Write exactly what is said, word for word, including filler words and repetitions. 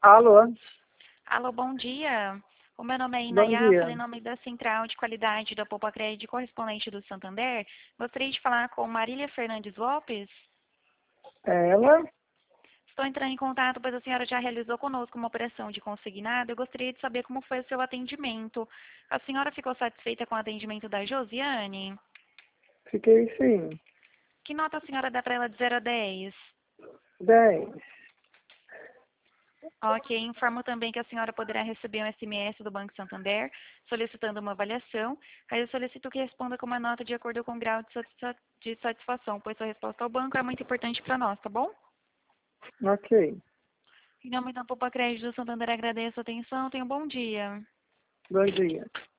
Alô, Alô, bom dia. O meu nome é bom Inayá, dia. falei em nome da Central de Qualidade da Poupa Crédito correspondente do Santander. Gostaria de falar com Marília Fernandes Lopes. É ela? Estou entrando em contato, pois a senhora já realizou conosco uma operação de consignado. Eu gostaria de saber como foi o seu atendimento. A senhora ficou satisfeita com o atendimento da Josiane? Fiquei sim. Que nota a senhora dá para ela de zero a dez? Dez. Ok, informo também que a senhora poderá receber um S M S do Banco Santander solicitando uma avaliação. Aí eu solicito que responda com uma nota de acordo com o grau de, satisfa- de satisfação, pois sua resposta ao banco é muito importante para nós, tá bom? Ok. Em nome da Poupa Crédito do Santander, agradeço a atenção. Tenha um bom dia. Bom dia.